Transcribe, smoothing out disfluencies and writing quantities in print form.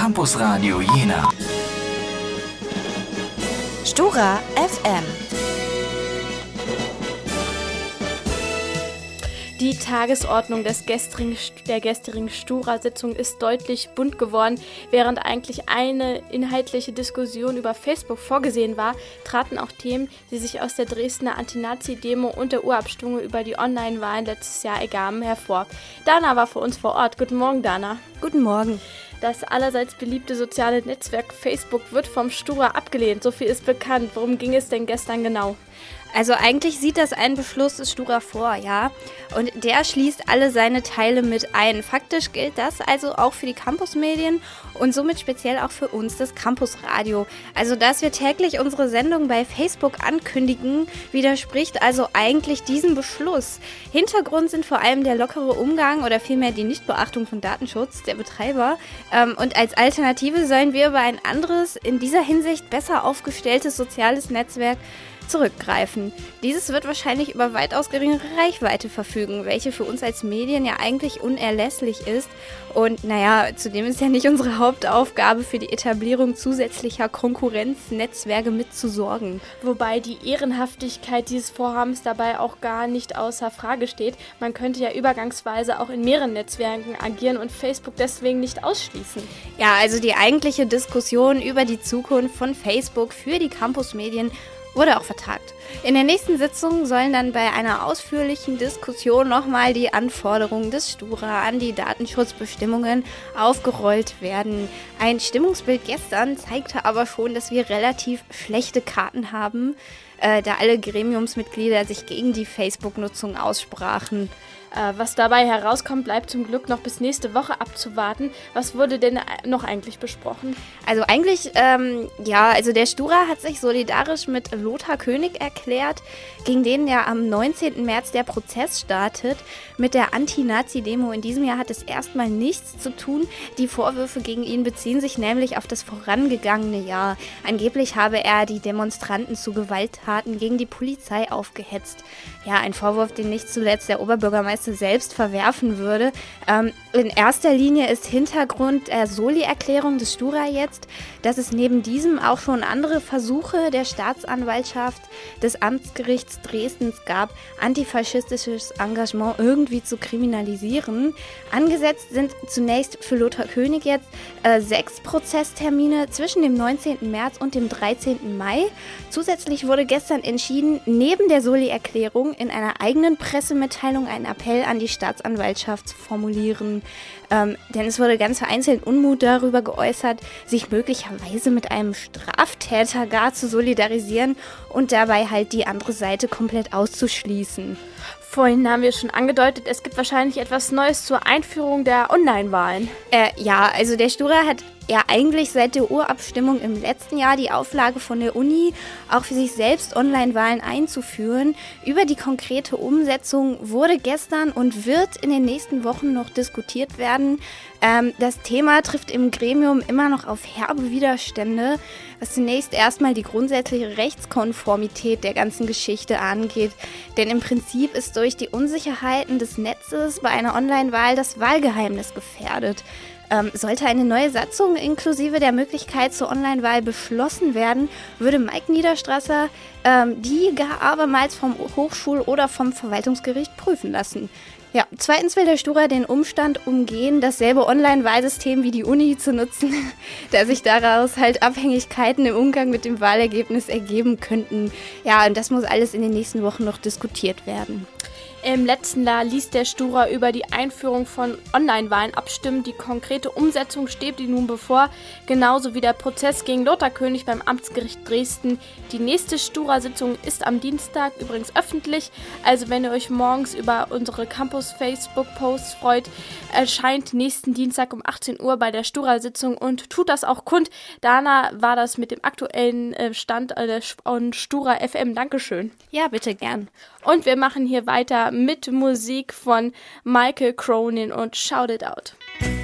Campusradio Jena. Stura FM. Die Tagesordnung der gestrigen Stura-Sitzung ist deutlich bunt geworden. Während eigentlich eine inhaltliche Diskussion über Facebook vorgesehen war, traten auch Themen, die sich aus der Dresdner Anti-Nazi-Demo und der Urabstimmung über die Online-Wahlen letztes Jahr ergaben, hervor. Dana war für uns vor Ort. Guten Morgen, Dana. Guten Morgen. Das allerseits beliebte soziale Netzwerk Facebook wird vom Stura abgelehnt. So viel ist bekannt. Worum ging es denn gestern genau? Also eigentlich sieht das ein Beschluss des Stura vor, ja. Und der schließt alle seine Teile mit ein. Faktisch gilt das also auch für die Campusmedien und somit speziell auch für uns, das Campusradio. Also dass wir täglich unsere Sendung bei Facebook ankündigen, widerspricht also eigentlich diesem Beschluss. Hintergrund sind vor allem der lockere Umgang oder vielmehr die Nichtbeachtung von Datenschutz der Betreiber. Und als Alternative sollen wir über ein anderes, in dieser Hinsicht besser aufgestelltes soziales Netzwerk zurückgreifen. Dieses wird wahrscheinlich über weitaus geringere Reichweite verfügen, welche für uns als Medien ja eigentlich unerlässlich ist. Und naja, zudem ist ja nicht unsere Hauptaufgabe, für die Etablierung zusätzlicher Konkurrenznetzwerke mitzusorgen. Wobei die Ehrenhaftigkeit dieses Vorhabens dabei auch gar nicht außer Frage steht. Man könnte ja übergangsweise auch in mehreren Netzwerken agieren und Facebook deswegen nicht ausschließen. Ja, also die eigentliche Diskussion über die Zukunft von Facebook für die Campusmedien wurde auch vertagt. In der nächsten Sitzung sollen dann bei einer ausführlichen Diskussion nochmal die Anforderungen des Stura an die Datenschutzbestimmungen aufgerollt werden. Ein Stimmungsbild gestern zeigte aber schon, dass wir relativ schlechte Karten haben, da alle Gremiumsmitglieder sich gegen die Facebook-Nutzung aussprachen. Was dabei herauskommt, bleibt zum Glück noch bis nächste Woche abzuwarten. Was wurde denn noch eigentlich besprochen? Also eigentlich, also der Stura hat sich solidarisch mit Lothar König erklärt, gegen den ja am 19. März der Prozess startet. Mit der Anti-Nazi-Demo in diesem Jahr hat es erstmal nichts zu tun. Die Vorwürfe gegen ihn beziehen sich nämlich auf das vorangegangene Jahr. Angeblich habe er die Demonstranten zu Gewalttaten gegen die Polizei aufgehetzt. Ja, ein Vorwurf, den nicht zuletzt der Oberbürgermeister selbst verwerfen würde. In erster Linie ist Hintergrund der Soli-Erklärung des Stura jetzt, dass es neben diesem auch schon andere Versuche der Staatsanwaltschaft des Amtsgerichts Dresdens gab, antifaschistisches Engagement irgendwie zu kriminalisieren. Angesetzt sind zunächst für Lothar König jetzt 6 Prozesstermine zwischen dem 19. März und dem 13. Mai. Zusätzlich wurde gestern entschieden, neben der Soli-Erklärung in einer eigenen Pressemitteilung einen Appell an die Staatsanwaltschaft zu formulieren. Denn es wurde ganz vereinzelt Unmut darüber geäußert, sich möglicherweise mit einem Straftäter gar zu solidarisieren und dabei halt die andere Seite komplett auszuschließen. Vorhin haben wir schon angedeutet, es gibt wahrscheinlich etwas Neues zur Einführung der Online-Wahlen. Also der Stura hat ja eigentlich seit der Urabstimmung im letzten Jahr die Auflage von der Uni, auch für sich selbst Online-Wahlen einzuführen. Über die konkrete Umsetzung wurde gestern und wird in den nächsten Wochen noch diskutiert werden. Das Thema trifft im Gremium immer noch auf herbe Widerstände, was zunächst erstmal die grundsätzliche Rechtskonformität der ganzen Geschichte angeht. Denn im Prinzip ist durch die Unsicherheiten des Netzes bei einer Online-Wahl das Wahlgeheimnis gefährdet. Sollte eine neue Satzung inklusive der Möglichkeit zur Online-Wahl beschlossen werden, würde Mike Niederstrasser die gar abermals vom Hochschul- oder vom Verwaltungsgericht prüfen lassen. Ja, zweitens will der Stura den Umstand umgehen, dasselbe Online-Wahlsystem wie die Uni zu nutzen, da sich daraus halt Abhängigkeiten im Umgang mit dem Wahlergebnis ergeben könnten. Ja, und das muss alles in den nächsten Wochen noch diskutiert werden. Im letzten Jahr ließ der Stura über die Einführung von Online-Wahlen abstimmen. Die konkrete Umsetzung steht ihm nun bevor, genauso wie der Prozess gegen Lothar König beim Amtsgericht Dresden. Die nächste Stura-Sitzung ist am Dienstag, übrigens öffentlich. Also wenn ihr euch morgens über unsere Campus-Facebook-Posts freut, erscheint nächsten Dienstag um 18 Uhr bei der Stura-Sitzung und tut das auch kund. Dana war das mit dem aktuellen Stand von Stura FM. Dankeschön. Ja, bitte gern. Und wir machen hier weiter mit Musik von Michael Cronin und Shout It Out.